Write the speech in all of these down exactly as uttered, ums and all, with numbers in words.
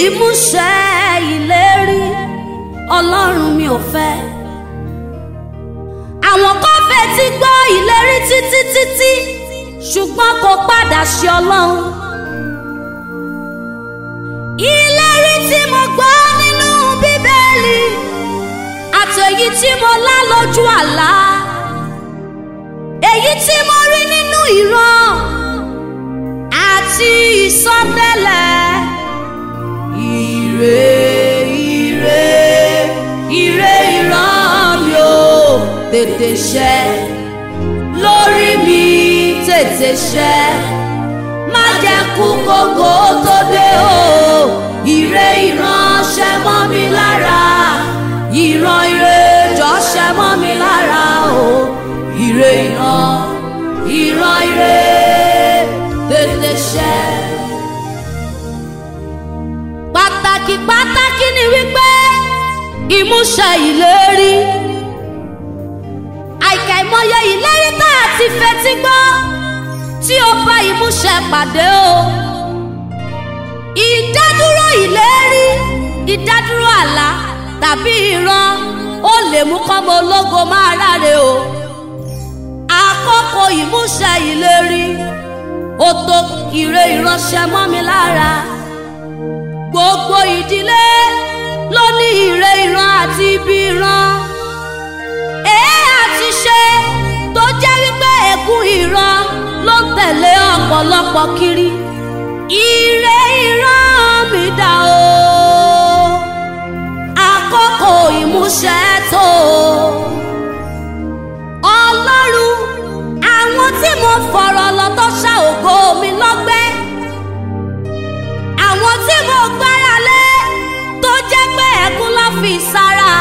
ìmúṣẹ ìlérí Ọlọ́run mi ò fẹ́. Àwọn kan fetí gbọ́ ìlérí títí títí ṣùgbọ́n kò padà ṣe Ọlọ́run. Ìlérí tí mo gbọ́ nínú Bíbélì àti èyí tí mo lá lójú àlá, èyí tí mo rí nínú ìran àti ìsọtẹ́lẹ̀. Ire ire ire ìran mi ò tètè ṣẹ lórí mi, tètè ṣẹ má jẹ́ kú kókó tó dé o. Ire ìran ṣẹ mọ́ mi lára, ìran ire jọ ṣẹ mọ́ mi lára o. Ire ìran ìran ire tètè ṣẹ. Pàtàkì pàtàkì ni wípé ìmúṣẹ ìlérí. Àìkàìmọye ìlérí tá a ti fetí gbọ́ tí ó bá ìmúṣẹ pàdé o. Ìdádúró ìlérí, ìdádúró àlá tàbí ìran ó lè mú kọ́mọ ológo máa ráre o. Àkókò ìmúṣẹ ìlérí ó tó ire ìránṣẹ́ mọ́ mi lára. Gbogbo ìdílé ló ní ire ìran àti ibi ìran. Èé àti ṣe tó jẹ́ wípé ègún ìran ló ń tẹ̀lé ọ̀pọ̀lọpọ̀ kiri. Ire ìran mi dà o, àkókò ìmúṣẹ tó. Ọlọ́run, àwọn tí mo fọ̀rọ̀ lọ tó ṣá ògo mi lọ́gbẹ́, àwọn tí mo gbára lé tó jẹ́ pé ẹ̀kún ló fi sára,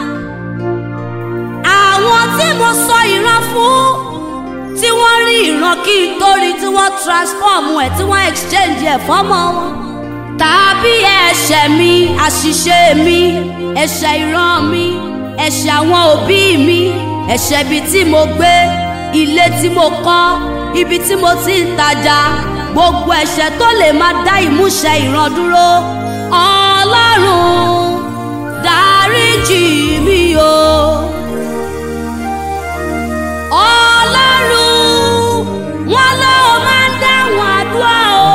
àwọn tí mo sọ ìran fún tí wọ́n rí ìran kí n tó rí, tí wọ́n transform ẹ̀, tí wọ́n exchange ẹ̀ fọ́mọ wọn. Tàbí ẹ̀ṣẹ̀ mi, àṣìṣe mi, ẹ̀ṣẹ̀ ìran mi, ẹ̀ṣẹ̀ àwọn òbí mi, ẹ̀ṣẹ̀ ibi tí mo gbé, ilé tí mo kọ́, ibi tí mo ti ń tajà, gbogbo ẹ̀ṣẹ̀ tó lè máa dá ìmúṣẹ ìran dúró. Ọlọ́run dáríjì mi o. Ọlọ́run, wọn ló máa ń dáhùn àdúrà o.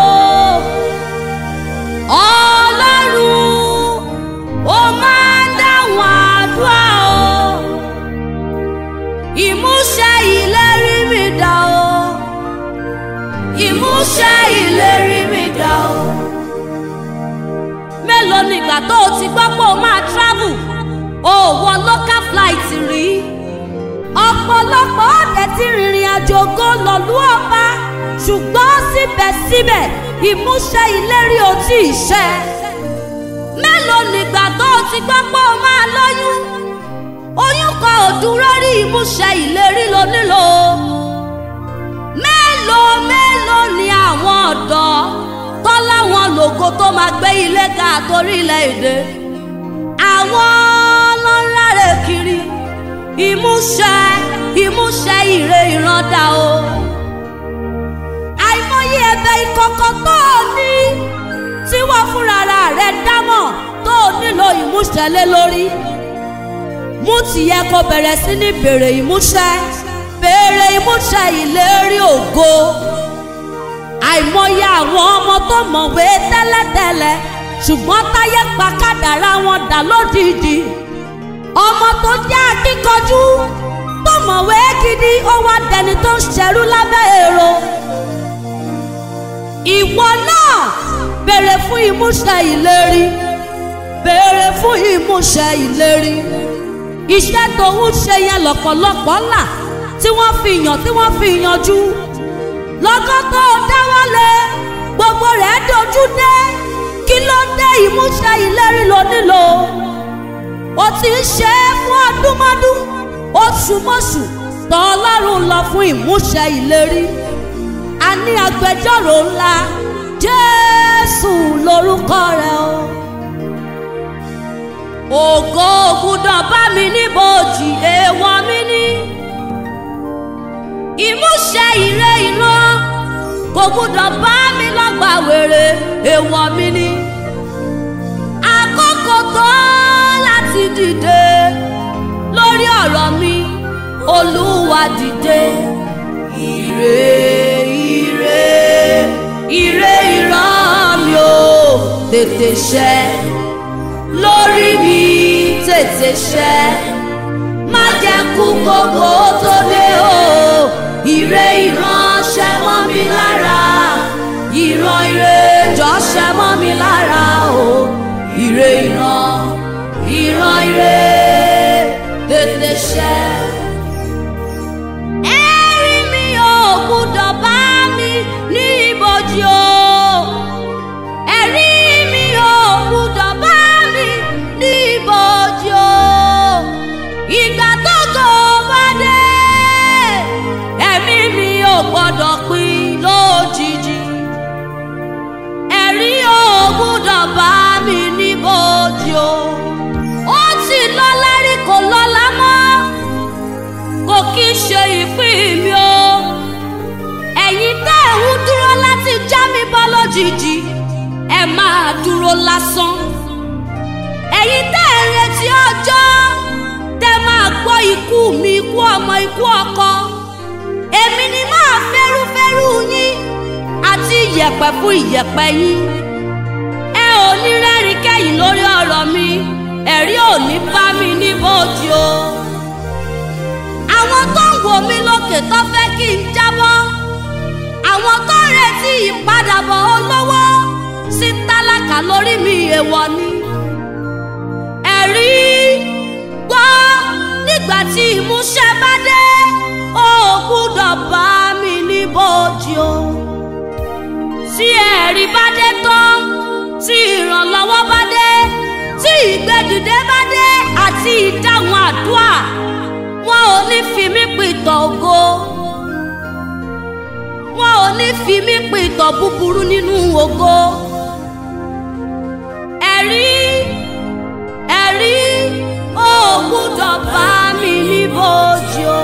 Ọlọ́run, ó máa ń dáhùn àdúrà o. Ìmúṣẹ ìlérí mi dà o. Ìmúṣẹ ìlérí mi dà o. Mélòó nígbà tó o ti gbọ́ pé o máa travel, o wọ local flight rí? Ọ̀pọ̀lọpọ̀ ọ̀dẹ̀ ti rìnrìn àjò ògo lọ̀lú ọba, ṣùgbọ́n síbẹ̀síbẹ̀ ìmúṣẹ ìlérí ò tí ì ṣẹ. Mélòó nígbà tó o ti gbọ́ pé o máa lóyún? Oyún kan ò dúró rí, ìmúṣẹ ìlérí ló nílò. Mélòó mélòó ni àwọn ọ̀dọ́ tó láwọn lògo tó máa gbé ilé ga àtorílẹ̀-èdè, àwọn ọlọ́láre kiri. Ìmúṣẹ ìmúṣẹ ire ìran dà o. Àìmọye ẹ̀bẹ̀ ìkọ̀kọ̀ tó o ní tí wọ́n fúnra rẹ̀ dámọ̀ tó o nílò ìmúṣẹ lé lórí. Mú tìyẹ kó bẹ̀rẹ̀ sí ní béèrè ìmúṣẹ, béèrè ìmúṣẹ ìlérí ògo. Àìmọye àwọn ọmọ tó mọ̀wé tẹ́lẹ̀tẹ́lẹ̀ ṣùgbọ́n táyé pa kádàrá wọn dà lódìdí. Ọmọ tó jẹ́ akíkanjú tó mọ̀wé gidi ó wá dẹni tó ń ṣẹrú lábẹ́ èrò. Ìwọ náà béèrè fún ìmúṣẹ ìlérí, béèrè fún ìmúṣẹ ìlérí. Iṣẹ́ tó ń ṣe yẹn lọ́pọ̀lọpọ̀ là tí wọ́n fi yàn tí wọ́n fi yanjú. Lọ́gán tó dáwọ́lé gbogbo rẹ̀ dojú dé. Kí ló dé? Ìmúṣẹ ìlérí ló nílò. Ó ti ń ṣe é fún ọdúnmọ́dún, oṣùmọ́ṣù tọ́ Ọlọ́run lọ fún ìmúṣẹ ìlérí. A ní agbẹjọ́rò ńlá, Jésù lórúkọ rẹ̀ o. Ògo ògùdàn bá mi níbojì, èèwọ̀ mi ní. Ìmúṣẹ ire ìran kò gbúdọ̀ bá mi lọ́gbà wèrè, èèwọ̀ mi ní. Olúwa dìde. Ire ire ire ìran mi o tètè ṣẹ lórí mi tètè ṣẹ má jẹ́ kú gbogbo tó dé o. Ire ìran ṣẹ mọ́ mi lára, ìran ire jọ ṣẹ mọ́ mi lára o. Ire ìran ìran ire tètè ṣẹ. Ẹ̀rí mi ò gbọ́dọ̀ bá mi ní ibojì o. Ẹ̀rí mi ò gbọ́dọ̀ bá mi ní ibojì o. Ìgbà tó kò bá dé, ẹ̀mí mi ò gbọ́dọ̀ pín lójijì. Ẹ̀rí ò gbọ́dọ̀ bá mi ní ibojì o. Ó ti lọ́lá rí kò lọ́lá mọ́, kò kí í ṣe ìpín mi o. Ẹ̀yin tẹ́ ẹ̀ ń dúró láti já mi bọ́ lójijì, ẹ máa dúró lásán. Ẹ̀yin tẹ́ ẹ̀ ń retí ọjọ́ tẹ́ máa gbọ́ ikú mi, ikú ọmọ, ikú ọkọ, èmi ni máa fẹ́rúfẹ́rú yín àti ìyẹ̀pẹ̀ fún ìyẹ̀pẹ̀ yín. Ẹ ò ní rẹ́rìn kẹ́yìn lórí ọ̀rọ̀ mi, ẹ̀rí ò ní bá mi níbòjì o. Àwọn tó ń wò mí lókè tó fẹ́ kí n jábọ́, àwọn tó ń retí ìpadàbọ̀ olówó sí tálákà lórí mi èèwọ̀ ni. Ẹ̀rí gbọ́ nígbà tí ìmúṣẹ bá dé, ó gbọ́dọ̀ bá mi níbòjì o. Tí ẹ̀rí bá dé tán, tí ìrànlọ́wọ́ bá dé, tí ìgbẹ́dìde bá dé àti ìdáhùn àdúrà, wọn ò ní fi mí pìtàn ògo, wọn ò ní fi mí pìtàn búburú nínú ògo. Ẹ̀rí ẹ̀rí ó gbọ́dọ̀ bá mi níbòjì o.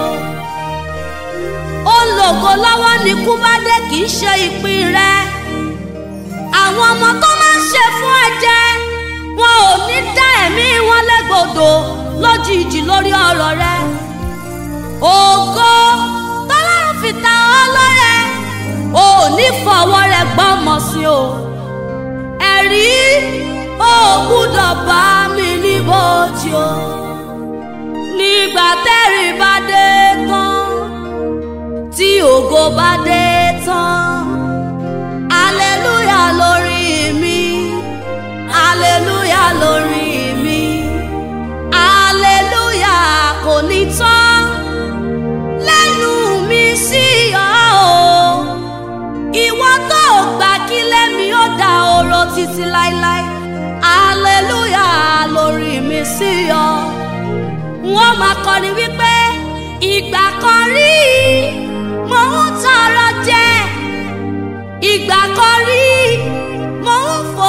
Ó lògo lọ́wọ́ ní kú bá dé, kì í ṣe ìpín rẹ. Àwọn ọmọ tó máa ń ṣe fún ẹ̀jẹ̀, wọn ò ní dá ẹ̀mí wọn légbodò lójijì lórí ọ̀rọ̀ rẹ. Ògo tọ́lọ́run fi ta ọ́ lọ́rẹ, ò ní fọwọ́ rẹ gbọ́mọ sí o. Ẹ̀rí ó gbọ́dọ̀ bá mi níbòjì o. Nígbà tẹ́rí bá dé tán, tí ògo bá dé tán, aleluya lórí mi, aleluya lórí mi, aleluya kò ní tán lẹ́nu mi sí ọ o. Ìwọ tó gbà kí lẹ́mi ó dá oró títí láíláí, aleluya lórí mi sí ọ. Wọ́n máa kọrin wípé ìgbà kan rí mo ń tọrọ jẹ, ìgbà kan rí mo ń fò